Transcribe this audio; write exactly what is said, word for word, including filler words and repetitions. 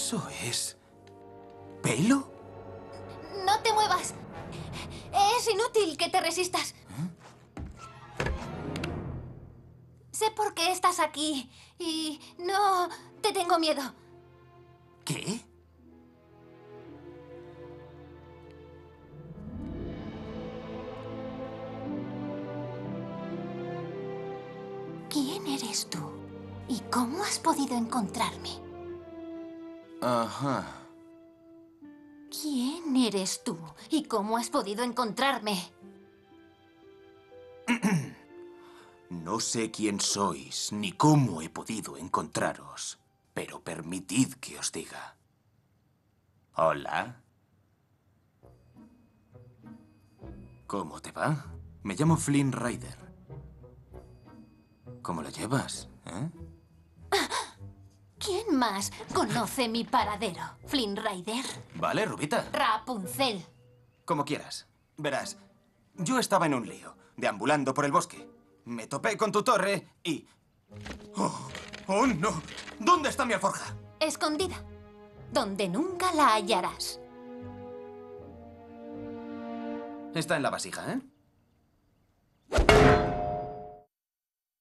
¿Eso es pelo? ¡No te muevas! Es inútil que te resistas. ¿Eh? Sé por qué estás aquí y no te tengo miedo. ¿Qué? ¿Quién eres tú? ¿Y cómo has podido encontrarme? Ajá. ¿Quién eres tú? ¿Y cómo has podido encontrarme? No sé quién sois, ni cómo he podido encontraros, pero permitid que os diga. Hola. ¿Cómo te va? Me llamo Flynn Rider. ¿Cómo lo llevas, eh? ¿Quién más conoce mi paradero? ¿Flynn Rider? Vale, Rubita. Rapunzel. Como quieras. Verás, yo estaba en un lío, deambulando por el bosque. Me topé con tu torre y... ¡Oh! ¡Oh, no! ¿Dónde está mi alforja? Escondida. Donde nunca la hallarás. Está en la vasija, ¿eh?